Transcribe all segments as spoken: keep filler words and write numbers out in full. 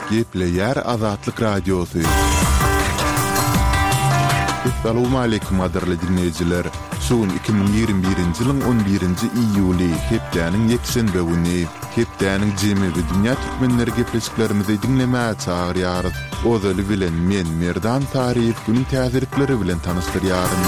Gepleyer Azatlyk Radiosu. Assalamu alaykum adarly dinleyijiler. Şuun iki bin ýygrimi birinji ýylyň on birinji iýuly hepdäniň ýekşenbe güni hepdäniň jemy we dünýä türkmenleri gepleşiklerimizi dinlemäge çagyrýarys. Ozaly bilen men Merdan Taryýew günüň täzirlikleri bilen tanystyryarym.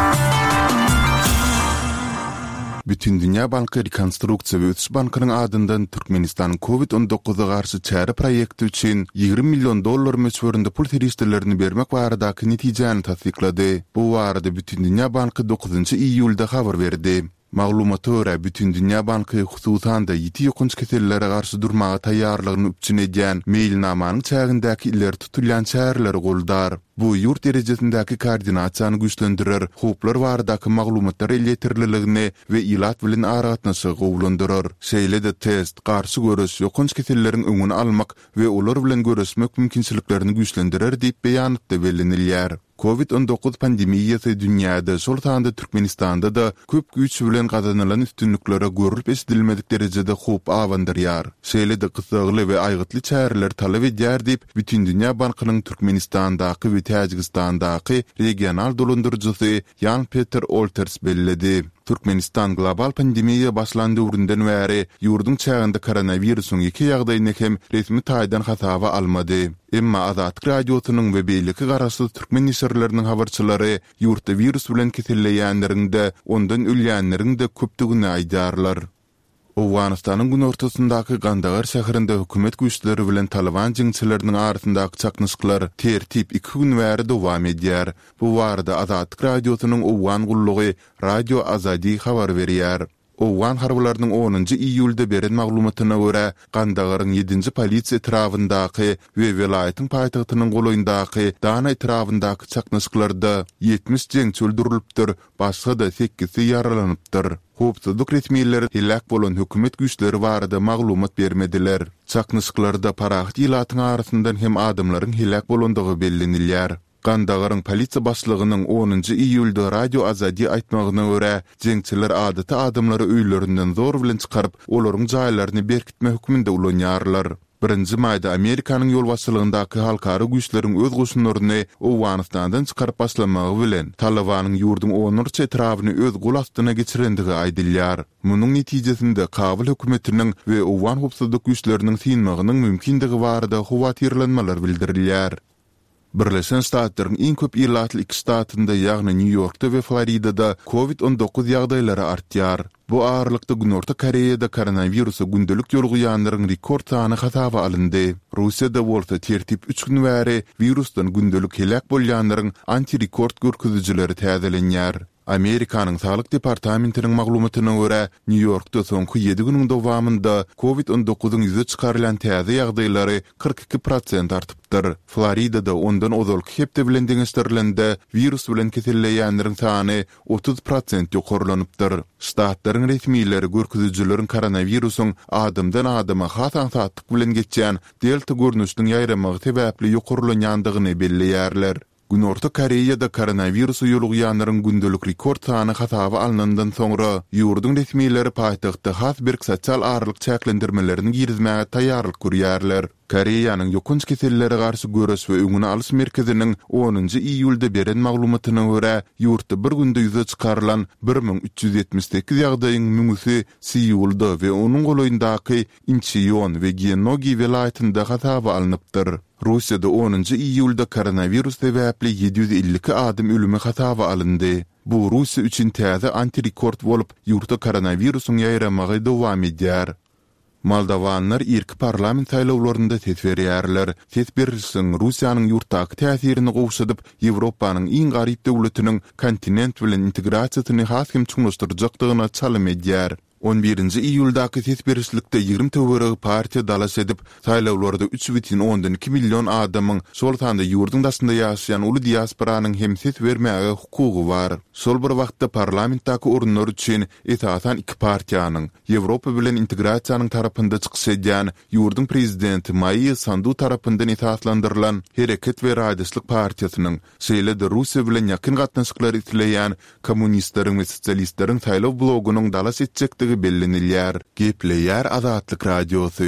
Bütün Dünya Banky Rekonstruksiýa we Ötüş Bankynyň adyndan Türkmenistanyň covid on dokuza garşy çäre proýekti üçin ýygrimi million dollar möçberinde pul terişdirlerini bermek baradaky netijäni tasdiklady. Bu barada Bütün Dünya Banky dokuzunçy iýulda habar berdi. Maglumata görä Bütün Dünya Banky hususan da ýeti ýokunç kesellere garşy durmaga taýýarlygyny üpçün edýän mailnamanyň çägindäki ileri tutulýan çäreleri goldar. Bu ýurt derejesindäki koordinasiýany güýçlendirer, huplar baradaky maglumatlar eletirilligini we ilat bilen aragatnaşy gowlandyrar. Şeýle-de test, garşy görüş, ýokunç keselleriň öňüni almak we olar bilen görüşmek mümkinçiliklerini güýçlendirer diýip beýan etdi belenilýär. covid on dokuz pandemiýasy dünýäde, şol tanda Türkmenistanda da köp güýç bilen gazanylan üstünliklere görülip esdilmedik derejede hup awandyrýar. Şeýle-de kysagly we aýgytly çäreler talap edýär diýip Bütün Dünya Bankynyň Türkmenistandaky we Täjikistandaky regional dolandyrjysy Jan Peter Olters belledi. Türkmenistan global pandemiýa başlandygyndan bäri ýurdun çäginde koronawirusyň iki ýagdaýyny hem resmi taýdan hasaba almady. Emma Azatlyk Radiosynyň we beýleki garaşy türkmen nisirleriniň habarçylary ýurtda virus bilen keselleýänleriň de ondan ölýänleriň de köpdigini aýdarlar. Owganystanyň gün ortasyndaky Gandagar şäherinde hökümet güýçleri bilen Taliban jiňçileriniň arasyndaky çaknysyklar tertip iki gün bäri dowam edýär. Bu barada Azatlyk Radiosynyň Owgan gullugy Radio Azadi habar berýär. Owgan harbalarynyň onunçy iýulda beren maglumatyna görä, Gandagaryň ýedinji polisiýa etrafyndaky we welaýatyň paýtagtynyň golaýyndaky Dana etrafyndaky çaknysyklarda ýetmiş jeňçi öldürilipdir, başga da sekizi ýaralanypdyr. Hopsuzlyk resmiýetleri helak bolan hökümet güýçleri barada maglumat bermediler. Çaknysyklarda parahat ýylatyň arasyndan hem adamlaryň helak bolandygy bellenilýär. Gandagaryň polisiýa başlygynyň onunçy iýulda Radio Azadi aýtmagyna görä, jeňçiler adaty adamlary öýlerinden zor bilen çykaryp, olaryň jaýlaryny berkitme hökmünde ulanýarlar. Birinji maýda Amerikanyň ýol başçylygyndaky halkara güýçleriň öz goşunlaryny Owganystandan çykaryp başlamagy bilen Talibanyň ýurdun onurçy etrawyny öz gol astyna geçirendigi aýdylýar. Munyň netijesinde Kabul hökümetiniň we Owgan hopsuzlyk güýçleriniň synmagynyň mümkinligi barada howatyrlanmalar bildirilýär. Birleşen Ştatlaryň iň köp ýylatly iki ştatynda, ýagny New Yorkda we Floridada covid on dokuz ýagdaýlary artýar. Bu ağırlykda Günorta Koreýada koronawirusa gündelik ýolguýanlaryň rekord sany hasaba alyndy. Russiýada bolsa tertip üç gün bäri virusdan gündelik helak bolýanlaryň anti-rekord görkezüjileri täzelenýär. Amerikanyň Saglyk Departamentiniň maglumatyna görä, New Yorkda soňky ýedi güniň dowamında covid on dokuzyň ýüze çykarylan täze ýagdaýlary kırk iki prosent artypdyr. Floridada ondan ozalky hepde bilen deňeşdirilende virus bilen keselleýänleriň sany otuz prosent ýokarlanypdyr. Ştatlaryň resmiýetleri görkezijileriň koronawirusyň adamdan adama hasan satlyk bilen geçýän delta görnüşiniň ýaýramagy sebäpli ýokarlanýandygyny belleýärler. Günorta Koreýada koronawirusu ýolguýanlaryň gündelik rekord sany hasaba alynandan soňra ýurdun resmiýetleri paýtagtda has bir sosial aýrylyk çäklendirmelerini girizmäge taýýarlyk görýärler. Koreýanyň ýokunç keselleri garşy görüş we öňüni alyş merkeziniň onunçy iýulda beren maglumatyna görä, ýurtda bir günde ýüze çykarylan bir miň üç ýüz ýetmiş sekiz ýagdaýyň müňüsi Seulda we onuň golaýyndaky Incheon we Gyeonggi welaýatynda hasaba alınıpdyr. Russiýada onunçy iýulda koronavirus sebäpli ýedi ýüz elli iki adam ölümi hasaba alyndy. Bu Russiýa üçin täze anti-rekord bolup, ýurtda koronawirusyň ýaýramagy dowam edýär. Moldawanlar irki parlament saýlawlarynda ses berýärler. Ses berilişiň Russiýanyň ýurtdaky täsirini gowşadyp, Ýewropanyň iň garyp döwletiniň kontinent bilen integrasiýasyny hasym çuňlaşdyrjakdygyna çalym edýär. on birinji iýuldaky ses berişlikde ýygrimi töweregi partiýa dalaş edip, saýlawlarda üç bitin ondan iki million adamyň şol tanda ýurdun daşynda ýaşaýan uly diasporanyň hem ses bermäge hukugy bar. Şol bir wagtda parlamentdaky orunlar üçin esasan iki partiýanyň Ýewropa bilen integrasiýanyň tarapynda çykyş edýän ýurdun prezidenti Maia Sandu tarapyndan esaslandyrylan Hereket we Raýdyşlyk partiýasynyň şeýle-de Russiýa bilen ýakyn gatnaşyklary itileýän kommunistleriň we sosialistleriň saýlaw blogunyň dalaş etjekdigi bellenilýär. Gepleýär Azatlyk Radiosu.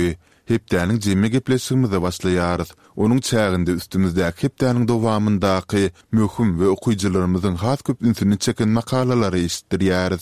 hepdäniň jemme gepleşigimize başlaýarys. Onuň çäginde üstümizdäki hepdäniň dowamyndaky möhüm we okuyjylarymyzyň has köp ünsünü çeken makalalary eşitdirýäris.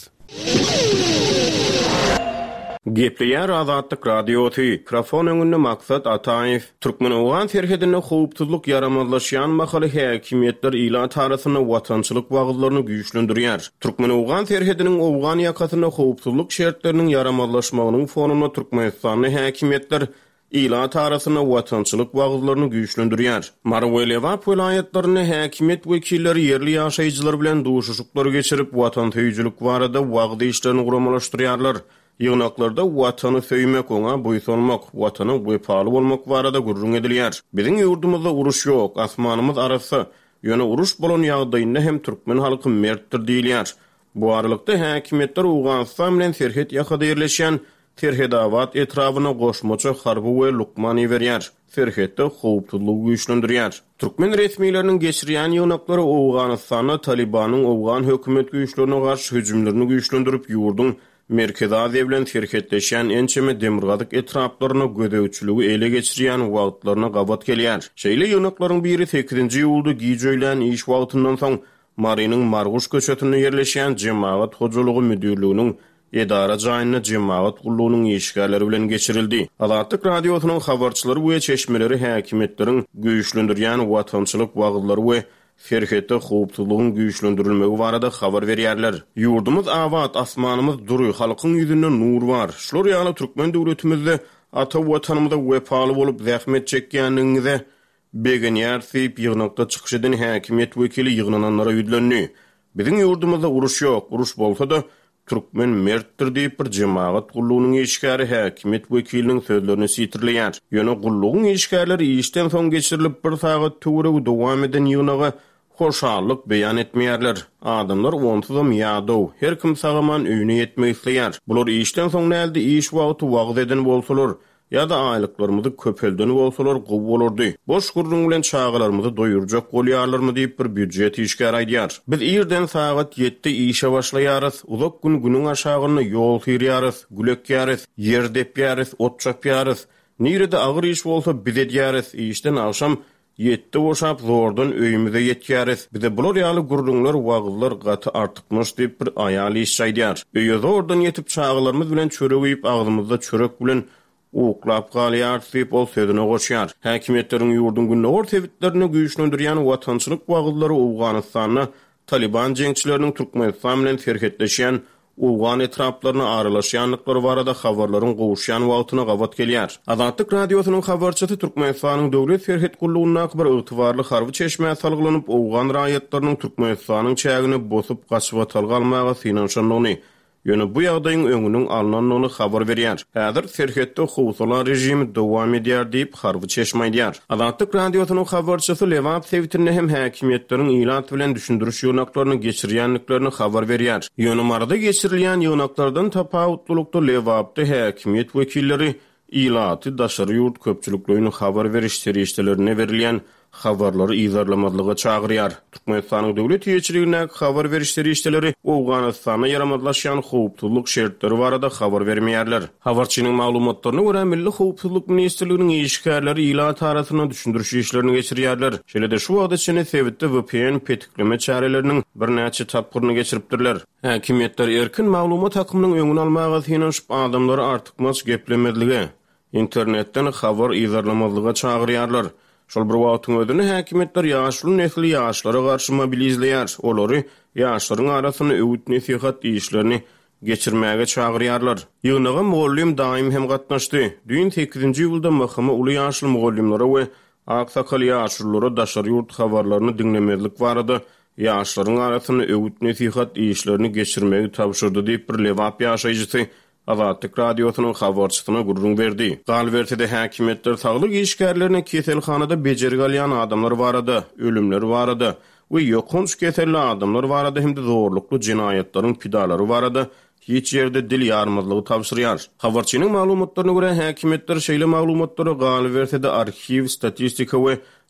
Gepleýär Azatlyk radioty. Mikrofon öňünde Maksat Ataýew. Türkmenistan serhedine howpsuzlyk yaramazlaşýan mahaly häkimetler ila tarasyna watançylyk wagtlaryny güýçlendirýär. Türkmenistan serhediniň owgan ýakasyna howpsuzlyk şertleriniň yaramazlaşmagynyň fonuna Türkmenistan häkimetler ila tarasyna watançylyk wagtlaryny güýçlendirýär. Marwelewap welaýatlaryny häkimet wekilleri yerli ýaşaýjylar bilen duşuşyklar geçirip watan tüýjülük barada wagty işlerini guramalaşdyrýarlar. Ýygnaklarda watany söýmek, oňa boýsunmak, watanyň wepaly bolmak barada gurrun edilýär. Biziň ýurdumyzda uruş ýok, asmanymyz arasy. Ýöne uruş bolan ýagdaýynda hem türkmen halky mertdir diýilýär. Bu aralykda häkimetler Owganistan bilen serhed ýakada ýerleşýän Terhedawat etrawyna goşmaça harby we lukmany berýär. Serhedde howpsuzlygy güýçlendirýär. Türkmen resmiýetleriniň geçirýän ýygnaklary Owganistana Talibanyň Owgan hökümet güýçlerine garşy hüjümlerini güýçlendirip ýurdun Merkezi Aziýa bilen serhetleşen ençeme demirgadyk etraplaryna gödäwçiligi ele geçirýän wagtlaryna gabat gelýär. Şeýle ýygnaklaryň biri sekizinji ýylda giýjeýlen iş wagtyndan soň Marynyň Marguş köçetine ýerleşýän Jemaat hojalygy müdürliginiň edara jaýyna jemaat gullugynyň işgärleri bilen geçirildi. Azatlyk radiosynyň habarçylary bu çeşmeleri häkimetleriň güýçlendirýän watançylyk wagtlary we serhette howpsuzlygyň güýçlendirilmegi barada habar berýärler. Ýurdumyz awat, asmanymyz duruy, halkyň ýüzünde nur bar. Şular ýaly türkmen döwletimizde ata watanymyzda wepaly bolup zähmet çekýänligiňizde begenýär diýip ýygnakda çykyş eden häkimet wekili ýygnananlara ýüzlenýär. Biziň ýurdumyzda uruş ýok, uruş bolsa-da türkmen mertdir diýip bir jemaat gullugynyň işgäri häkimet wekiliniň sözlerini sitirleýär. Ýöne gullugyň işgärleri işden soň geçirilip bir sagat töwereg dowam eden ýygnaga hoşallyk beýan etmeýärler. Adamlar onsuzam ýadow, her kim sagaman öýüne ýetmek isleýär. Bular işden soň näde iş wagty wagt eden bolsalar, ýa-da aýlyklarymyzy köpeldeni bolsalar gowy bolardy. Boş gurrun bilen çağalarymyzy doýurjak bolýarlarmy diýip bir büdjet işgär aýdýar. Biz ýerden sagat ýetde işe başlaýarys, uzak gün günüň aşagyna ýol ýürýärys, gülekýärys, ýer depýärys, ot çapýarys. Nirede agyr iş bolsa biz edýärys, işden akşam ýetde boşap zordan öýümüze ýetýärys. Bize bular ýaly gurrunlar wagtlar gaty artykmyş diýip bir aýal iş aýdýar. Öýe zordan ýetip çağalarymyz bilen çöregip agzymyzda çörek bilen uklap galýar diýip ol sözüne goşýar. Häkimetleriň ýurdun günler tebitlerini güýçlendirýän watançylyk wagtlary Owganistanyna Taliban jeňçileriniň Türkmenistan bilen serhetleşýän Owgan etraplaryna aralaşýanlyklary barada habarlaryň gowuşýan wagtyna gabat gelýär. Azatlyk radiosynyň habarçysy Türkmenistanyň döwlet serhet gullugyna bir ygtybarly harby çeşme salgylanyp Owgan raýatlarynyň Türkmenistanyň çägini bosup gaçyp atalgalmagy synanşanlygyny ýöne bu ýagdaýyň öňüniň alnanyny habar berýär. Häzir serhette howpsuzlyk rejimi dowam edýär diýip harby çeşme aýdýar. Azatlyk radiosynyň habarçysy Lewap Sewitine hem häkimetleriň ilat bilen düşündiriş ýygnaklaryny geçirýänliklerini habar berýär. Ýöne marada geçirilýän ýygnaklardan tapawutlukda Lewapda häkimet wekilleri ilaty daşary ýurt köpçüliklerini habar beriş serişdelerine berilýän habarlary izarlamadlyga çagyrýar. Türkmenistanyň döwlet ýetirigine habar berişleri işleri Owganistana yaramazlaşýan howpsuzlyk şertleri barada habar bermeýärler. Habarçynyň maglumatlaryna görä Milli Howpsuzlyk Ministrliginiň işgärleri ila tarasyna düşündiriş işlerini geçirýärler. Şeýle-de şu wagtda içinde Sewitde W P N petikleme çäreleriniň bir näçe tapgyryny geçiripdirler. Häkimetler erkin maglumat hakymynyň öňüni almaga synanyşyp adamlary artykmaz geplemedligi, internetden habar izarlamadlyga çagyrýarlar. Şol bir wagtyň özünde häkimetler ýaşly nesli ýaşlara garşy mobilizleýär. Olary ýaşlaryň arasyna öwüt nesihat işlerini geçirmäge çagyrýarlar. Ýygnaga mugallim daim hem gatnaşdy. Düýün sekizinji ýylda mahkama uly ýaşly mugallimlere we aksakal ýaşlylara daşary ýurt habarlaryny dinlemezlik barada ýaşlaryň arasyna öwüt nesihat işlerini geçirmäge tapşyrdy diýip bir Lewap ýaşaýjysy Azatlyk radiosynyň habarçysyna gurrun berdi. Galbertide häkimetler saglyk işgärlerini keselhanada bejerip alýan adamlar barada, ölümler barada we ýokunç keselli adamlar barada hem de zorlukly jinaýatlaryň pidalary barada hiç ýerde dil ýarmazlygy tapşyrýar. Habarçynyň maglumatlaryna görä häkimetler şeýle maglumatlary Galbertide arxiv, statistika we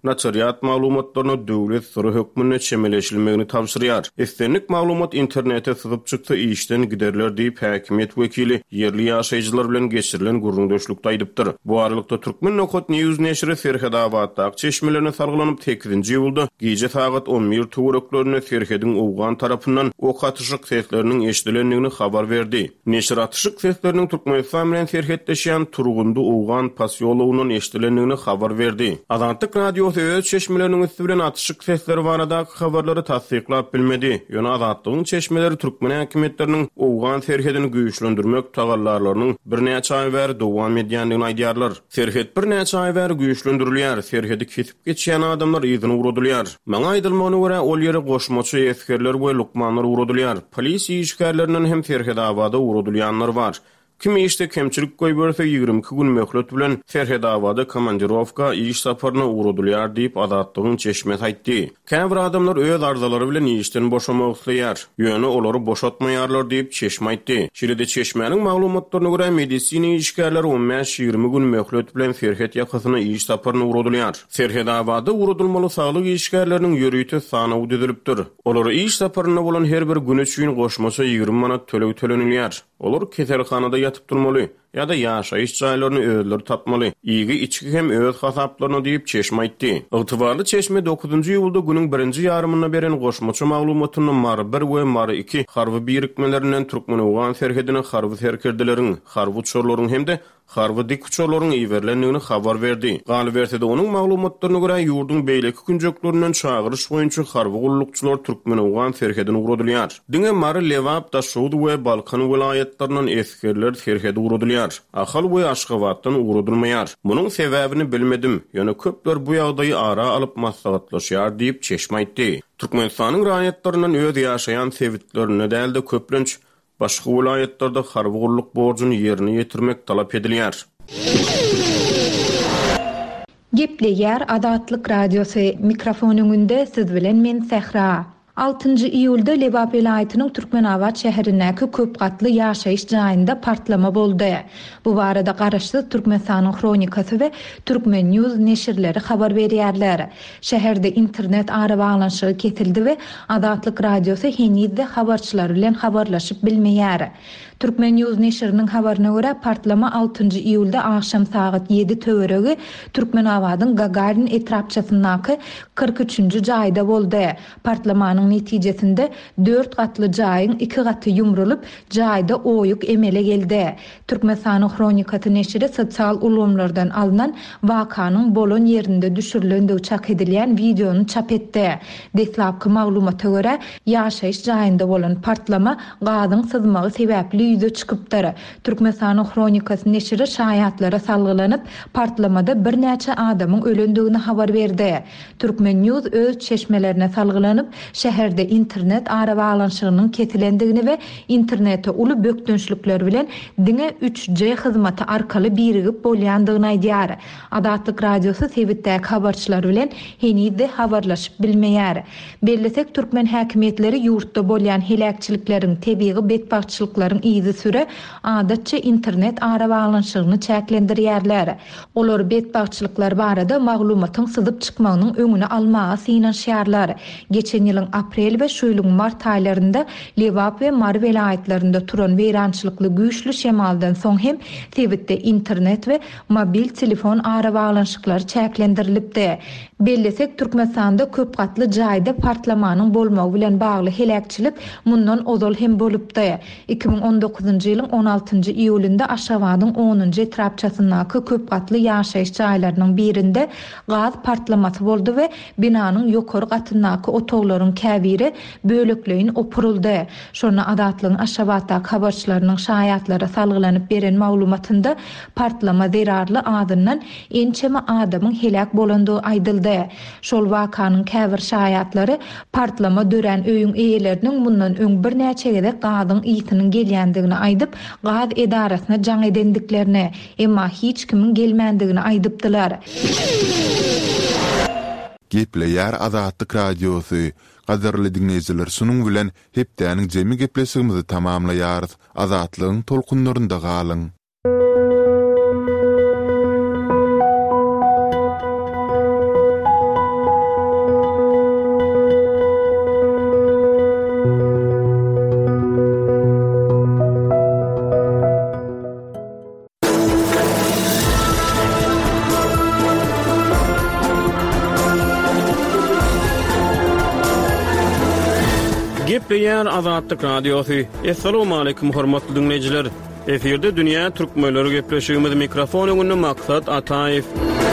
naçariat maglumatlaryny döwlet suru hökmüne çemeleşilmegini tapşyrýar. Estenlik maglumat internete syzyp çyksa işden giderler diýip häkimiýet wekili yerli ýaşaýjylar bilen geçirilen gurrundaşlykda aýdypdyr. Bu aralıkta Türkmen Nokot News neşri Serhedabaddaky çeşmelerine sargylanyp tekizinji ýylda gece saat on bir töwereklerine Serhedin owgan tarapyndan ok atyşyk sesleriniň eşdilendigini habar berdi. Neşir atyşyk sesleriniň Türkmenistan bilen serhetdeşýän turgundy owgan pasyolowynyň eşdilendigini habar berdi. Azatlyk radio öz çeşmeleriniň üstü bilen atyşyk sesleri barada habarlary tasdiklap bilmedi. Ýöne Azatlygyň çeşmeleri Türkmen häkimetleriniň owgan serhedini güýçlendirmek tagallarlarynyň bir näçe ay bäri dowam edýändigini aýdýarlar. Serhed bir näçe ay bäri güýçlendirilýär, serhedi kesip geçýän adamlar ýygyny uradylýar. Maňa aýdylmagyna görä ol ýere goşmaçy eskerler we lukmanlar uradylýar. Polis işgärlerinden hem Serhedabada uradylýanlar bar. Kim işte kemçilik goý berse ýygrimi iki gün möhlet bilen Serhedabada komandirovka iş saparyna uradylýar diýip Azatlygyň çeşme aýtdy. Käbir adamlar öz arzalary bilen işden boşamak isleýär. Ýöne olary boşatmaýarlar diýip çeşme aýtdy. Şeýle çeşmeniň maglumatlaryna görä medisina işgärleri on beş ýygrimi gün möhlet bilen Serhed ýakasyna iş saparyna uradylýar. Serhedabada uradylmaly saglyk işgärleriniň ýörüýte sany düzülipdir. Olary iş saparyna bolan her bir gün üçin goşmaça ýygrimi manat tölew tölenilýär. Olar keselhanada yatıp durmaly ya da ýaşaýyş jaýlaryny özleri tapmaly. Ýygy içki hem öz hasaplaryny diýip çeşme aýtdy. Ygtybarly çeşme dokuzunji ýylda günüň birinji ýarymyna beren goşmaça maglumatyny mar bir we mar iki harby birikmelerinden Türkmen owgan serhedine harby serkerdeleriň, harby uçurlaryň hemde harby dik uçurlaryň iýerlendigini habar berdi. Galy bersede onuň maglumatlaryna görä ýurdun beýleki günjöklerinden çagyryş boýunça harby gullukçylar Türkmen owgan serhedine uradylýar. Diňe Mary Lewap da Şowd we Balkan welaýatlarinyň eskerler serhede uradylýar. Ahal we Aşgabatdan uradylmaýar. Munyň sebäbini bilmedim. Ýöne köpler bu ýagdaýy ara alyp maslahatlaşýar diýip çeşme aýtdy. Türkmenistanyň raýatlarynyň öz ýaşaýan sebitlerine däl de köplenç başga welaýatlarda harby gulluk borjuny ýerine ýetirmek talap edilýär. Gepleýär Azatlyk radiosu mikrofonuňynda siz bilen men Sehra. altynjy iýulda Lebap vilayatynyň Türkmenabad şäherindäki köp gatly ýaşaýyş jaýynda partlama boldy. Bu barada garaşly Türkmenistanyň Kronikasy we Türkmen News neşirleri habar berýärler. Şäherde internet ara baglanyşy kesildi we Azatlyk radiosu henüzde habarçylar bilen habarlaşyp bilmeýär. Türkmen News neşiriniň habaryna görä partlama altynjy iýulda akşam saat ýedi töweregi Türkmenabadyň Gagarin etrapçasyndaky kırk üçünji jaýda boldy. Partlamanyň netijesinde dört gatly jaýyň iki gaty ýumrulyp, jaýda oýuk emele geldi. Türkmenistanyň Kronikasy neşiri sosial ulgamlardan alynan wakanyň bolan ýerinde düşürilendigi çak edilýän videonu çap etdi. Deslapky maglumata görä ýaşaýyş jaýynda bolan partlama gazyň sızmagy sebäpli ýüze çykypdyr. Türkmenistanyň Kronikasy neşiri şaýatlara salgylanyp partlamada bir näçe adamyň ölendigini habar berdi. Türkmen News öz çeşmelerine salgylanyp şäherde internet ara baglanyşynyň kesilendigini we internete uly bökdünçlükler bilen diňe üç G hyzmaty arkaly birigip bolýandygyny aýdýar. Azatlyk radiosu sebitdäki habarçylar bilen henüzde habarlaşyp bilmeýär. Bellesek Türkmen häkimetleri ýurtda bolýan helakçylyklaryň tebii betbagçylyklaryň izi süre adatça internet ara baglanyşyny çäklendirýärler. Olar betbagçylyklar barada maglumatyň syzyp çykmagynyň öňüne almaga synanýarlar. Geçen ýylyň aprel we şu ýylyň mart aýlarynda Lebap we Mar welaýatlarynda turan weýrançylykly güýçlü şemaldan soň hem sebitde internet we mobil telefon ara baglanyşyklary çäklendirilipdi. Bellesek Türkmenistanda köp gatly jaýda partlamanyň bolmagy bilen bagly helakçylyk mundan ozal hem bolupdy. iki bin on dokuzunji ýylyň on altynjy iýulynda Aşgabatyň onunjy etrapçasyndaky köp gatly ýaşaýyş jaýlarynyň birinde gaz partlamasy boldy we binanyň ýokary gatyndaky otoglaryň käbiri bölekleýin opuruldy. Şonu Azatlygyň Aşgabatdaky habarçylarynyň şaýatlara salgylanyp beren maglumatynda partlama zerarly adyndan ençeme adamyň helak bolandygy aýdyldy. Şol wakanyň käbir şaýatlary partlama dören öýüň eýeleriniň bundan öň bir näçe gezek gazyň ýytynyň gelýändigini aýdyp, gaz edarasyna jaň edendiklerini, emma hiç kimin gelmändigini aýdypdylar. Gepleýär Azatlyk radiosu. Gaderli dinleýijiler, şunuň bilen hepdäniň jemi gepleşigimizi tamamlaýarys. Azatlygyň tolkunlarynda galyň. Gepleýär Azatlyk Radiosu. Assalamu alaykum hormatly dinleyijiler. Eferde dünýä türkmenleri gepleşigimiz mikrofon öňünde maksat Ataýew.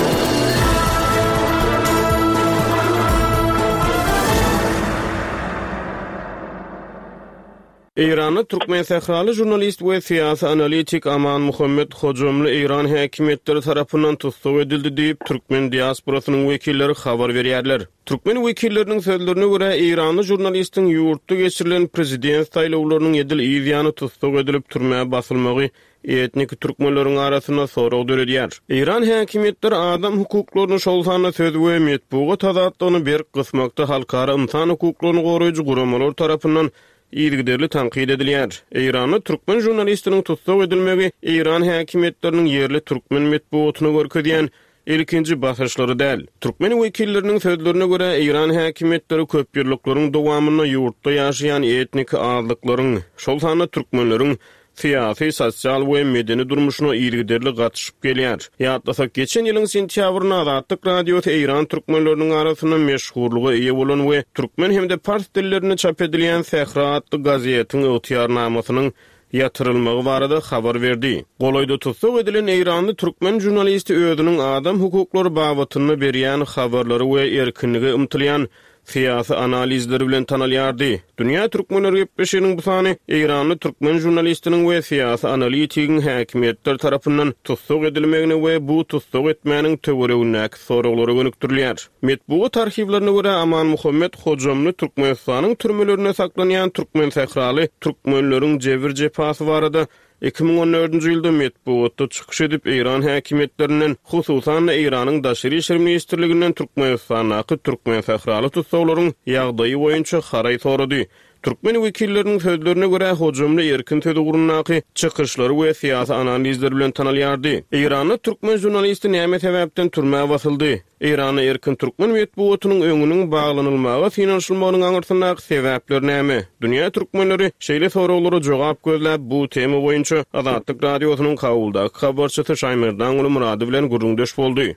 İran'ı Türkmen Sehralı jurnalist ve siyasi analitik Aman Muhammed Hojamly İran häkimetleri tarapyndan tutsak edildi diýip Türkmen diasporasynyň wekilleri habar berýärler. Türkmen wekilleriniň sözlerine görä İranly jurnalistiň ýurtda geçirilen prezident saýlawlarynyň edil ýygyny tutsak edilip türmäge basylmagy etnik türkmenleriň arasynda sorag döredýär. İran häkimetleri adam hukuklaryny şolsana söz we metbuat azatlygyny bir kysmakda halkara insan hukuklaryny goraýjy guramalar tarapyndan ýygyderli tanqid edilýär. İranly türkmen jurnalistiniň tutsak edilmegi İran häkimetleriniň yerli türkmen metbuatyny görkezýän ilkinji basyrşlary däl. Türkmen wekilleriniň sözlerine görä İran häkimetleri köp ýyllyklaryň dowamyna ýurtda ýaşaýan etnik azlyklaryň, şol sany türkmenleriň siyasi, sosial we medeni durmuşuna ýygyderli gatışyp gelýär. Ýatlasak geçen ýylyň sentýabryna Azatlyk Radiosu İran türkmenleriniň arasynda meşhurlugy eýe bolan we türkmen hemde fars dillerini çap edilýän Sehra adly gazetiň ýetýärnamasynyň ýatyrylmagy barada habar berdi. Golaýda tutsak edilen İranly türkmen jurnalisti özüniň adam hukuklary babatyny berýän habarlary we erkinligi ymtylýan siyasi analizleri bilen tanalýardy. Dünýä türkmenleri gepleşiginiň bu sany İranly türkmen jurnalistiniň we siyasi analitigiň häkimetler tarapyndan tutsak edilmegine we bu tutsak etmäniň töweregindäki soraglary gönükdirilýär. Metbuat arhivlerine görä Aman Muhammed Hojamly Türkmenistanyň türmelerine saklanýan türkmen sehraly türkmenleriň jebir jepasy barada iki bin on dördünji ýylda metbuatda çykyş edip İran häkimetlerinden, hususan İranyň Daşary işler ministrliginden Türkmenistanyň türkmen sehraly tutsaklaryň ýagdaýy boýunça haray sorady. Türkmen wekilleriniň sözlerine görä Hojamly erkin sözi gurunnaky çykyşlary we siyasi analizler bilen tanalýardy. İranly türkmen jurnalisti näme sebäpden türmäge basyldy? İrany erkin türkmen metbuatynyň öňüniň baglanylmagy finansiýalmagynyň aňyrsyndaky sebäpler näme? Dünýä türkmenleri şeýle soraglary jogap gözläp bu tema boýunça Azatlyk Radiosynyň kabuldaky habarçysy Şaýmerdan Murady bilen gurulmdaş boldy.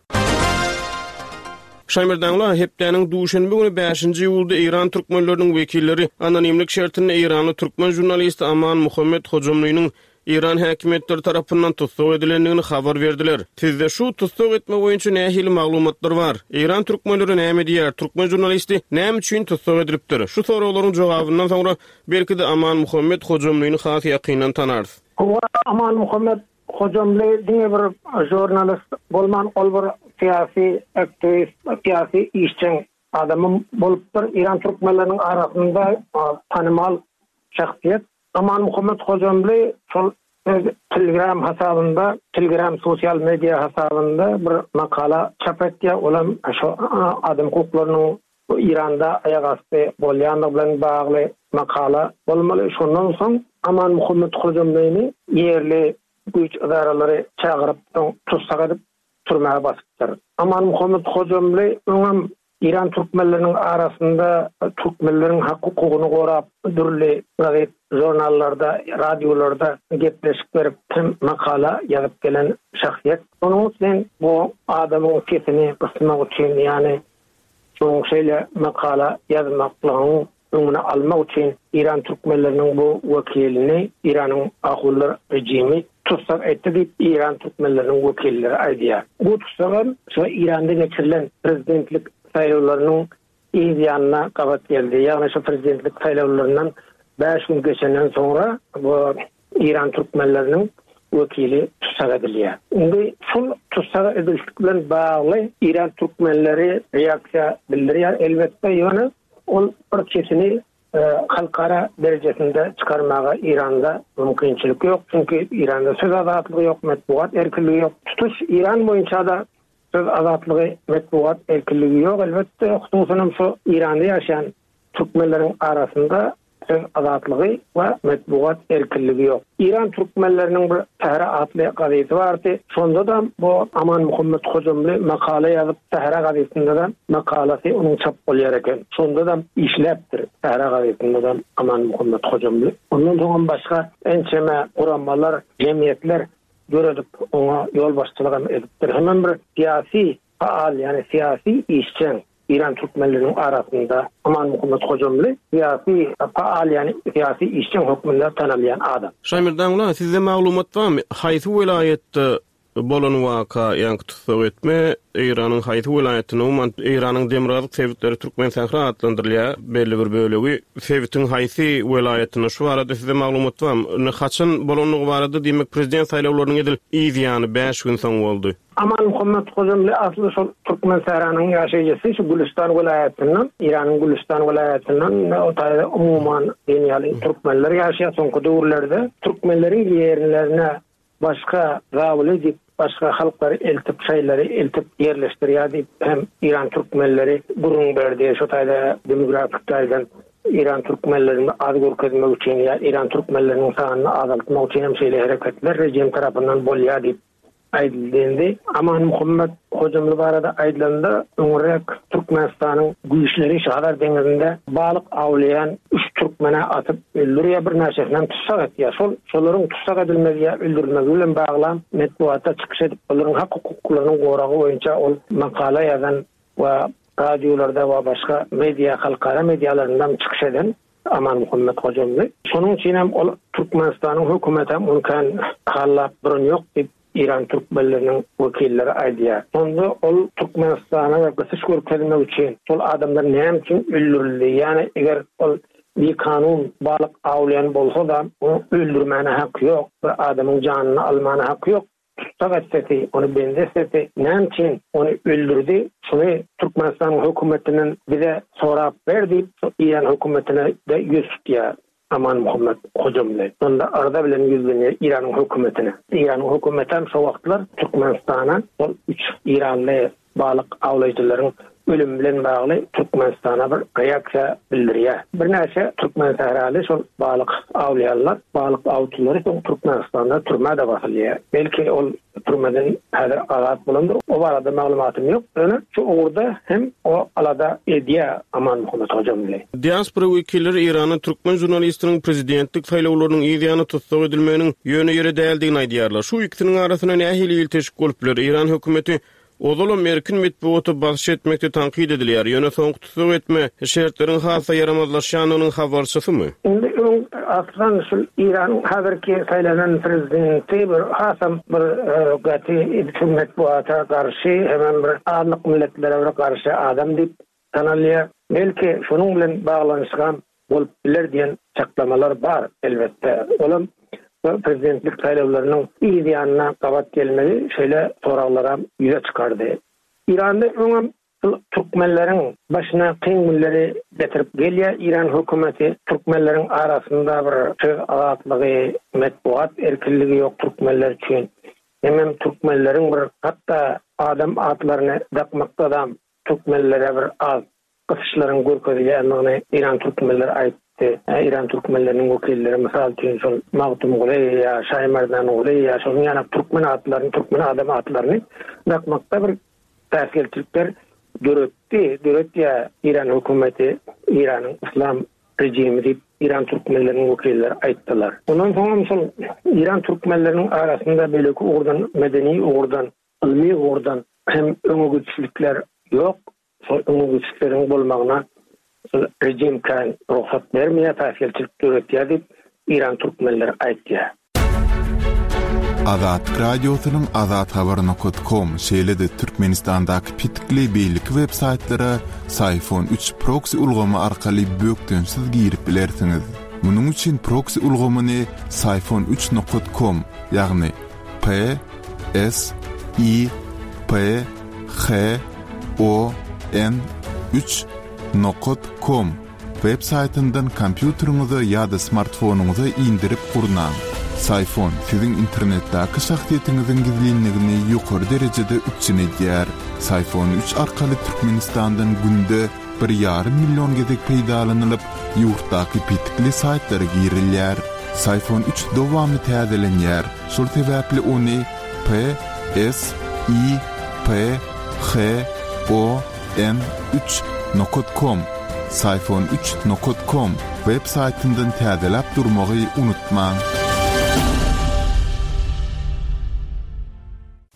Şaýmerdanlar hepdäniň duşanby güni beşinji ýylda İran türkmenleriniň wekilleri anonimlik şertinde İranly türkmen jurnalisti Aman Muhammed Hojamlynyň İran häkimetleri tarapyndan tutsak edilendigini habar berdiler. Sizde şu tutsak etme boýunça nähili maglumatlar bar? İran türkmenleri näme diýär? Türkmen jurnalisti näme üçin tutsak edilipdir? Şu soraklaryň jogabyndan soňra belki de Aman Muhammed Hojamlyny has ýakynan tanarys. Aman Muhammed Hojamly diýe bir jurnalist bolman, ol bir siyasi aktivist, siyasi işçi adamım bolupdyr. İran türkmenleriniň arasynda tanymal şahsiýet. Aman Muhammed Hojamly şol Telegram hasabynda, Telegram sosial media hasabynda bir makala çap etdi. Olam şu adam hukuklarynyň İranda ayak asty bolýanlygy bilen bagly makala bolmaly. Şondan soň Aman Muhammed Hojamlyny yerli güç idaralary çagyryp tutsak edip türmäge basypdyr. Aman Muhammed Hojamly öňem İran türkmenleriniň arasynda türkmenleriň hak hukugyny gorap, dürli gazet, jurnallarda, radiolarda gepleşip berip makala ýazyp gelen şahsiýet. Onuň üçin bu adamyň kesini basmak üçin, ýani şoň şeýle makala ýazmaklaryň öňüne almak üçin İran türkmenleriniň bu wekilini İranyň ahullar rejimi tutsak etdi diýip İran türkmenleriniň wekilleri aýdýar. Bu tutsagam şu İranda geçirilen prezidentlik saýlawlarynyň ýygyna gabat geldi. Ýagny şu prezidentlik saýlawlaryndan beş gün geçenden soňra bu İran türkmenleriniň wekili tutsak edilýär. Indi şol tutsak edilişlik bilen bagly İran türkmenleri reaksiýa bildirýär. Elbetde ýöne ol bir kesini halkara derejesinde çıkarmaga İran'da mümkünçilik yok. Çünkü İran'da söz azatlığı yok, metbuat erkinliği yok. Tutuş İran boyunca da söz azatlığı, metbuat erkinliği yok. Elbette hususunum şu İran'da yaşayan Türkmenlerin arasında söz azatlığı ve metbuat erkinliği yok. İran Türkmenlerinin bir Sehra adlı gazetesi vardı. Sonda da bu Aman Muhammed Hojamly makale yazıp Sehra gazetesinde de makalası onun çap bolýar eken. Sonda da işlepdir Sehra gazetesinde de Aman Muhammed Hojamly. Ondan soň başga ençeme gurammalar, jemiyetler görüp ona yol başçylygy edipdir. Hemen bir siyasi faal, yani siyasi işçi İran Türkmenlerinin arasında Aman Muhammed Hocamlı siyasi faal yani siyasi işçi hükümler tanılayan adam. Şamirdan ulan sizde maglumat var mı? Haysi vilayette bolan waka ýa-ni tutsak etme İran'ın haýsy vilayetine umman İran'ın demokratik sevitleri Türkmen Sahra adlandyrylýar belli bir bölegi sevitin haýsy vilayetine şu arada size maglumat barmy? Haçan bolanlygy barada diýmek prezident saýlawlarynyň edil ýa-ni beş gün soň boldy. Aman Muhammed Hocamly asly şol Türkmen Sahranyň ýaşaýjysy şu Gülistan vilayetinden, İran'ın Gülistan vilayetinden o taýda umumyň dünýäli Türkmenler ýaşaýan soňky döwürlerde Türkmenleriň ýerlerine başka gabul edip başka halkları eltip şaýlary eltip yerleşdirýär diýip hem İran Türkmenleri burun berdi şu taýda demografik taýdan İran Türkmenlerini az görkezmek üçin ýa İran Türkmenleriniň sanyny azaltmak üçin hem şeýle hereketler rejim tarapyndan bolýar diýip aýdyldy. Aman Muhammed Hocamly barada aýdylanda öňrek Türkmenistanyň güýçleri Şahar deňizinde balyk awlayan üç Türkmene atyp öldürýär bir näşehden tutsak etýär. Şol şolaryň tutsak edilmegi öldürmegi bilen baglan medeniýetde çykyş edip olaryň hak hukuklarynyň goragy boýunça ol makala ýazan we radiolarda we başga media halkara medialaryndan çykyş eden Aman Muhammed Hocamly. Şonuň üçin hem ol Türkmenistanyň hökümeti mümkin hallap durun ýok diýip İran Türkmenlerinin vekilleri aýdýar. Onda ol Türkmenistana we gysy görkezmek üçin şol adamlar näme üçin öldürildi? Ýani eger ol bir kanun balyk awlayan bolsa da onu öldürmäne haky ýok, bir adamyň janyny almana haky ýok. Tutsak etseti, onu bendeseti, näme üçin onu öldürdi? Şunu Türkmenistan hökümetiniň bize sorap berdi, İran hökümetine de ýüz tutýar. Aman Muhammed Hocamly. Onda arada bilen yüzlenýär İran'ın hökümetine. İran'ın hökümeti hem şu wagtlar Türkmenistana ol üç İranly balyk awlaýjylaryň ölüm bilen bagly Türkmenistana bir reaksiýa bildirýär. Bir näçe Türkmen sahraly şol balyk awlaýarlar, balyk awçylary Türkmenistanda türmäde basylýar. Belki ol türmeden häzir azat bolandyr. O barada maglumatym ýok. Öňe şu orada hem o alada edýär Aman Muhammed Hocamly. Diaspora wekilleri İran'ın Türkmen jurnalistiniň prezidentlik saýlawlarynyň ýa-ni tutsak edilmegiň ýöne ýere däldigini aýdýarlar. Şu ikisiniň arasyna nähili ilteşik bolup biler? İran hökümeti Odalı Merkin metbuatı baş etmekte tankid edilýär. Ýöne soňky tutsak etme şertleriň hasa yaramazlaşýanynyň habarçysy-my? Indi aslan şu İran hazırki saýlanan prezidenti bir hasam bir gaty metbuata karşı hemen bir anlyk milletlere karşı adam diýip tanalýar. Belki şonuň bilen baglanýan bolup biler diýen çaklamalar bar elbetde. Olam prezidentlik saýlawlarynyň ýa-ni gabat gelmeli şeýle soralara ýüze çykardy. İranda öňe Türkmenleriň başyna kyngyleri getirip gelýär. İran hökümeti Türkmenleriň arasynda bir söz azatlygy, medeniýet erkinligi ýok Türkmenler üçin. Hem Türkmenleriň bir hatda adam atlaryny dakmakda da Türkmenlere bir az gysyşlaryň görkezýärligini İran Türkmenleri aýtdy. İran Türkmenlerinin vekilleri misal üçün şol Magtum Guley ya Şaymardan Guley ya şol ýana Türkmen atlaryny, Türkmen adam atlaryny dakmakda bir täsirçilikler döretdi. Döretdi İran hökümeti, İran'ın İslam rejimi diýip İran Türkmenlerinin vekilleri aýtdylar. Ondan soň şol İran Türkmenlerinin arasynda belki ordan medeni ordan, ilmi ordan hem öňüçlikler ýok. Şol öňüçlikleriň bolmagyna rejim kan ruhsat vermeýär, täsirçilik döretýär diýip İran Türkmenleri aýtdy. Azat radiosynyň azat habar nokta com şeýlede Türkmenistandaky pitikli beýlik web saýtlary Sayfon üç proxy ulgamy arkaly bökdönsiz girip bilersiňiz. Munyň üçin proxy ulgamyny sayfon üç nokta com ýagny P S I P H O N üç nokta com web saytyndan kompýuteriňize ýa-da smartfonuňyza indirip gurnaň. Sayfon siziň internetdäki şahsiýetiňiziň gizlinligini ýokary derejede üçinedýär. Sayfon üç arkaly Türkmenistandan günde bir ýarym million gezek peýdalanylyp, ýurtdaky pitikli saytlara girilýär. Sayfon üç dowamy täzelenýär. Şol sebäpli ony P S I P H O N üç nokta com sayfon üç nokta com web saytyndan täzelep durmagy unutmaň.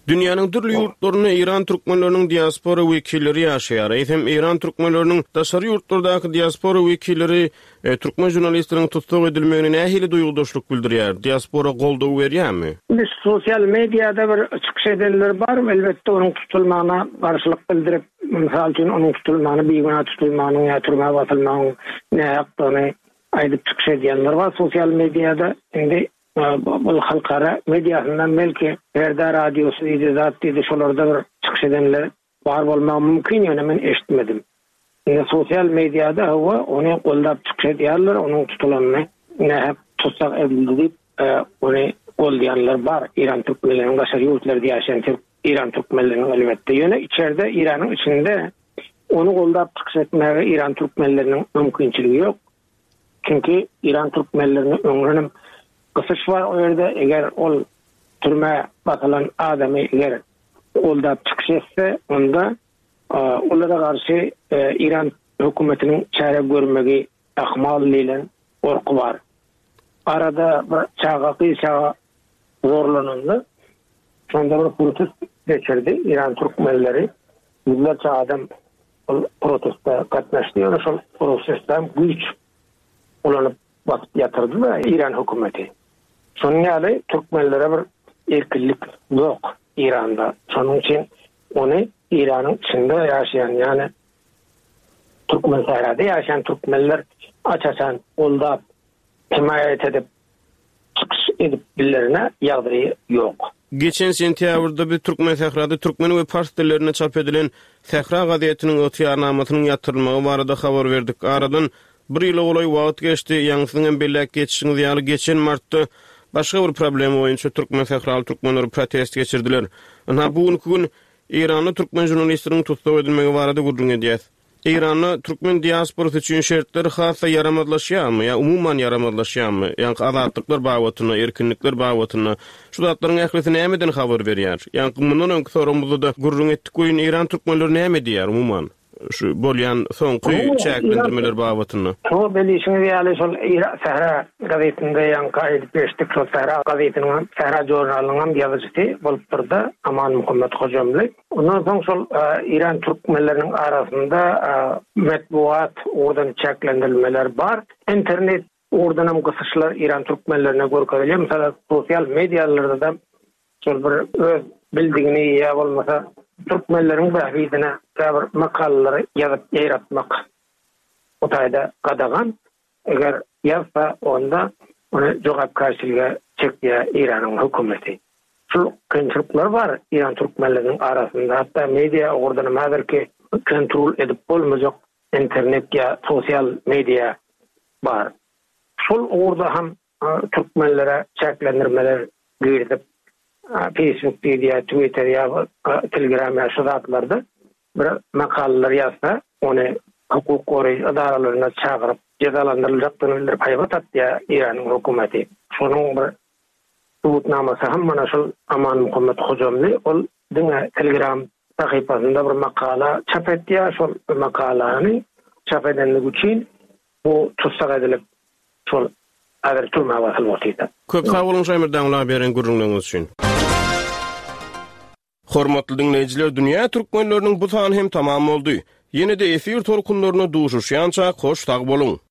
Dünýäniň türli ýurtlaryna İran türkmenleriniň diaspora wekilleri ýaşaýar. Hem İran türkmenleriniň daşary ýurtlardaky diaspora wekilleri e, türkmen jurnalistleriň tutsak edilmegine nähili duýguldaşlyk bildirýär? Diaspora goldaw berýärmi? Biz sosial mediada bir çykyş edenler bar, elbetde onuň tutulmagyna garşylyk bildirip, misal üçin onuň tutulmagyny beýguna tutulmagyny ýa türmäge batylmagyny nähakdyny aýdyp çykyş edýänler bar sosial mediada. Indi bu halkara medyasından belki Erda radyosu icazat dedi şolarda bir çıkış edenler var bolmagy mümkin ýöne men eşitmedim. Ine sosyal medyada hawa onu gollap çıkış edýärler, onun tutulanyny nähep tutsak edildi diýip onu gollayanlar bar. İran türkmenleriniň başga ýurtlarda ýaşaýan İran türkmenleriniň elbetde ýöne içeride İranyň içinde onu gollap çıkış etmäge İran türkmenleriniň mümkinçiligi ýok. Çünki İran türkmenlerini öňrenim kısış var o yerde, eğer ol türme batılan adamı eğer oldap çıkış etse, onda onlara karşı e, İran hükümetinin çare görmegi ahmal lilen korku var. Arada çağa kıysağa zorlanıldı. Sonunda bir protest geçirdi İran Türkmenleri. Yüzlerce adam protestte katnaştı. Şu protestten güç olanıp basıp yatırdı da İran hükümeti. Sonun ýaly türkmenlere bir erkinlik yok İran'da. Sonun için onu İran'ın içinde yaşayan, yani Türkmen sahrada yaşayan Türkmenler açasan, oldap, himayet edip, çıkış edip billerine yağdırı yok. Geçen sentýabrda bir Türkmen sahrada Türkmen we Pars dillerine çap edilen Sahra gazetiniň ötýarnamasynyň ýatyrylmagy barada habar berdik. Aradan bir ýyl olay wagt geçdi. Ýaňsynyň bellek geçişiňiz ýaly geçen martda başga bir problem boýunça Türkmen Sahraly türkmenleri protest geçirdiler. Ana bugünkü gün İranly türkmen jurnalistleriň tutsak edilmegi barada gurrun edýär. İranly türkmen diasporasy üçin şertleri hassa yaramadlaşýarmy ýa umuman yaramadlaşýarmy? Ýani azatlyklar bawatyna, erkinlikler bawatyna şu zatlaryň ählisine nämeden habar berýär? Ýani mundan öňki sorumuzda gurrun etdik goýun İran türkmenleri näme diýär umuman? Şu bolýan soňky çäklendirmeler bawatyna. O belişini ýaly şol Sahra gazetinde ýanka edip beşdik, şol Sahra gazetiniň Sahra jurnalynyň ýazgysy bolup durdy, Aman Muhammed Hojamly. Ondan soň şol İran türkmenleriniň arasynda metbuat ordan çäklendirmeler bar. İnternet ordan hem gysyşlar İran türkmenlerine görkezilýär. Mesela sosial medialarda da şol bir öz bildigini ýa bolmasa Türkmenlerin bahidine bir makalları yazıp yaratmak o taýda gadagan. Eger yazsa onda onu jogap karşılığa çekýär İran'ın hükümeti. Şu kynçylyklar var İran Türkmenlerinin arasında. Hatta media ordan häzirki kontrol edip bolmajak internet ya sosyal media var. Şol orada hem Türkmenlere çeklendirmeler girdip Facebook diye, Twitter ya Telegram ya şuratlarda bir makalalar yazsa, onu hukuk koruyu adaralarına çağırıp cezalandırılacaktığını bildirip hayvat atya İran'ın hükümeti. Şunun bir subutnaması hem bana şu Aman Muhammed Hojamly ol dine Telegram sahifasında bir makala çap ettiya, şu makalanı çap edenlik için bu tutsak edilip şu adır türme basıl vasıydı. Köp sağ olun Şaymirdanlar beren gurrunluğunuz için. Hormatly dinleýijiler, dünýä türkmenleriniň bu sany hem tamam boldy. Ýene-de efir torkunlaryna duşuşýança hoş tag bolun.